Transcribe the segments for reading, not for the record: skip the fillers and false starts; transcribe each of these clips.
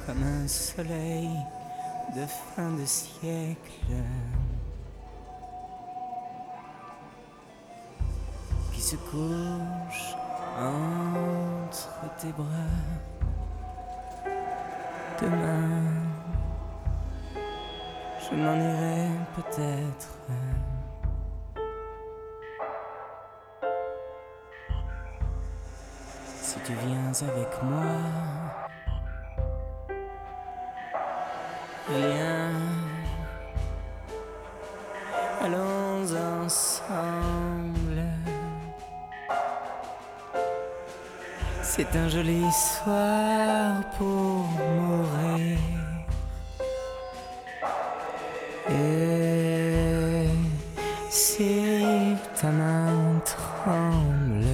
comme un soleil de fin de siècle qui se couche entre tes bras. Demain, je m'en irai peut-être. Si tu viens avec moi, viens, allons ensemble. C'est un joli soir pour mourir. Et si ta main tremble,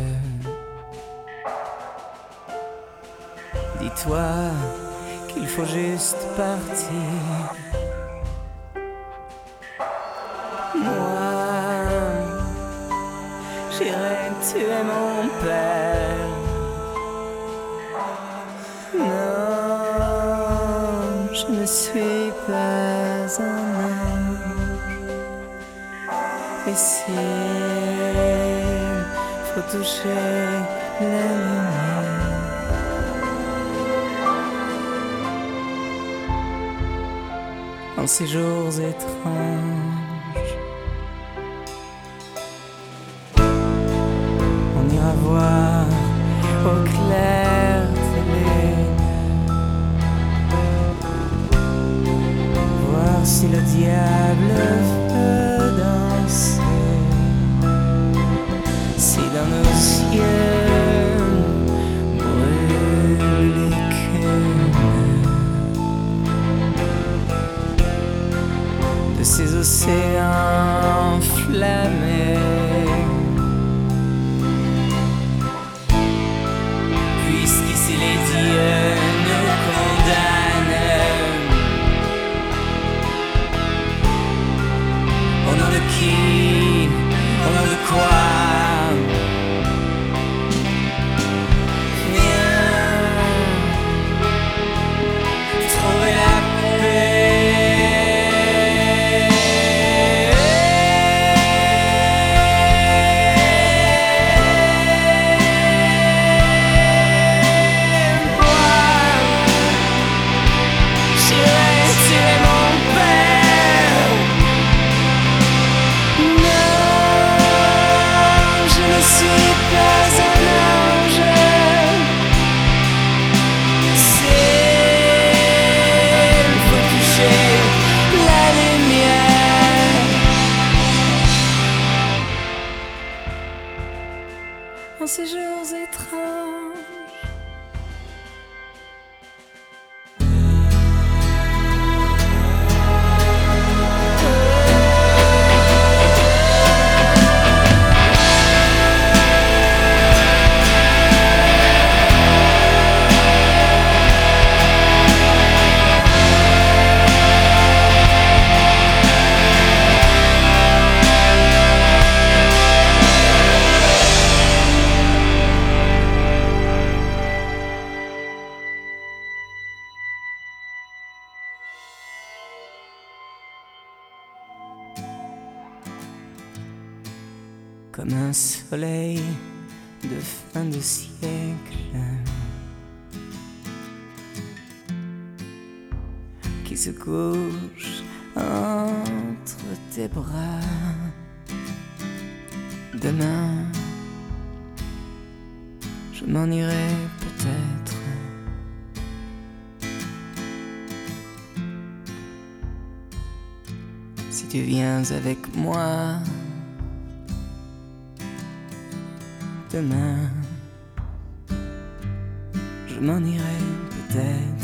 dis-toi qu'il faut juste partir. Moi, j'irai tuer mon père. Non, je ne suis pas un ange. Et s'il faut toucher la lumière, en ces jours étranges, on ira voir au clair de lune, voir si le diable veut danser, si dans nos yeux brûle l'écume de ces océans enflammés. Puisqu'ici les dieux nous condamnent, au nom de qui, au nom de quoi? Viens trouver la en ces jours étranges. Comme un soleil de fin de siècle qui se couche entre tes bras. Demain, je m'en irai peut-être. Si tu viens avec moi, demain, je m'en irai peut-être.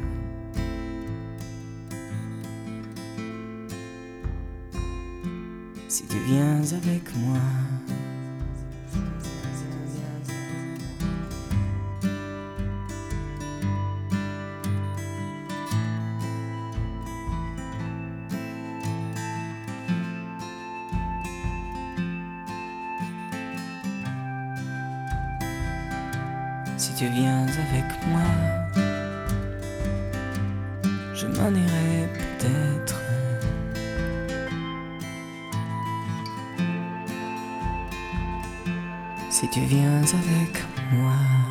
Si tu viens avec moi, si tu viens avec moi, je m'en irai peut-être. Si tu viens avec moi.